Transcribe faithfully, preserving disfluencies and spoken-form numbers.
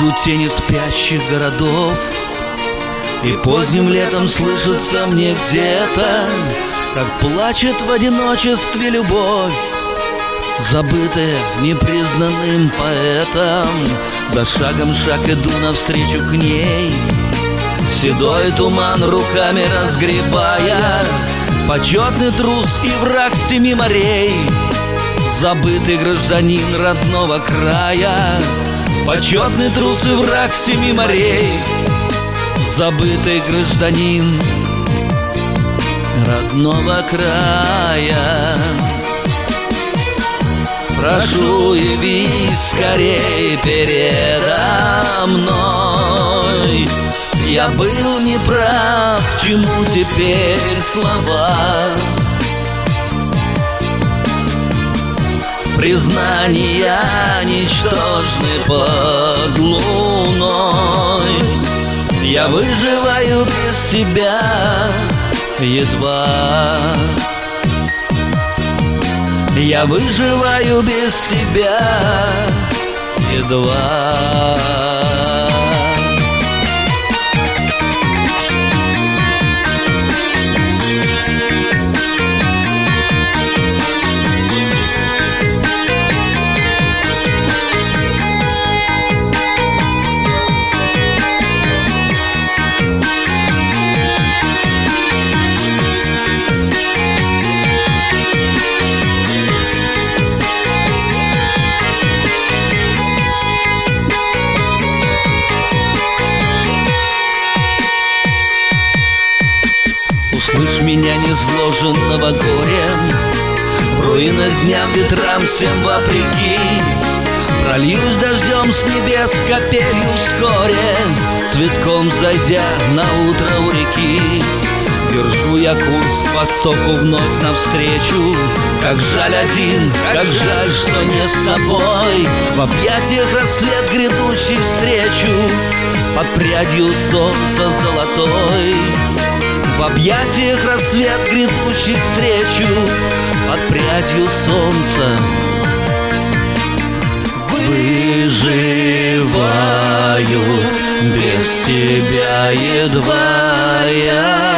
Вижу тени спящих городов, и поздним летом слышится мне где-то, как плачет в одиночестве любовь, забытая непризнанным поэтом. За шагом шаг иду навстречу к ней, седой туман руками разгребая, почетный трус и враг семи морей, забытый гражданин родного края, почетный трус и враг семи морей, забытый гражданин родного края. Прошу, явись скорей передо мной. Я был неправ, к чему теперь слова? Признания ничтожны под луной. Я выживаю без тебя едва. Я выживаю без тебя едва. Услышь меня, незложенного горем, в руинах дням, ветрам всем вопреки. Прольюсь дождем с небес капелью вскоре, цветком зайдя на утро у реки. Держу я курс к востоку вновь навстречу. Как жаль один, как жаль, что не с тобой. В объятиях рассвет грядущий встречу, под прядью солнца золотой. В объятиях рассвет грядущий встречу, под прядью солнца. Выживаю без тебя едва я.